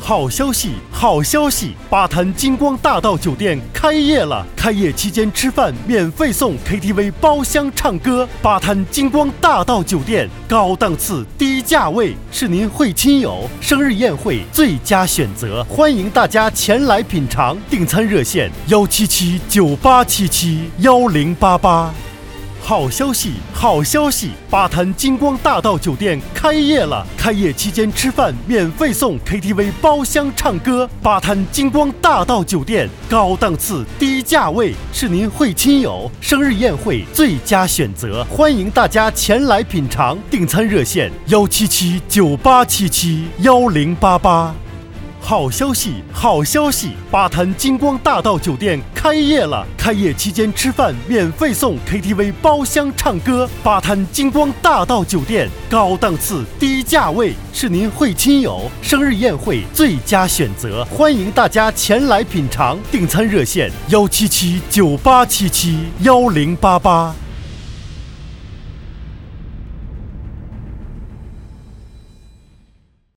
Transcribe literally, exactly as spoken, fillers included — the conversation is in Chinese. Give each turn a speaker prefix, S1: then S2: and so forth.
S1: 好消息，好消息！八坛金光大道酒店开业了，开业期间吃饭免费送 K T V 包厢唱歌。八坛金光大道酒店，高档次低价位，是您会亲友、生日宴会最佳选择，欢迎大家前来品尝。订餐热线：幺七七九八七七幺零八八。好消息，好消息！八坛金光大道酒店开业了，开业期间吃饭免费送 K T V 包厢唱歌。八坛金光大道酒店，高档次低价位，是您会亲友、生日宴会最佳选择，欢迎大家前来品尝。订餐热线：幺七七九八七七幺零八八。好消息，好消息！八坛金光大道酒店开业了，开业期间吃饭免费送 K T V 包厢唱歌。八坛金光大道酒店，高档次低价位，是您会亲友、生日宴会最佳选择，欢迎大家前来品尝。订餐热线：幺七七九八七七幺零八八。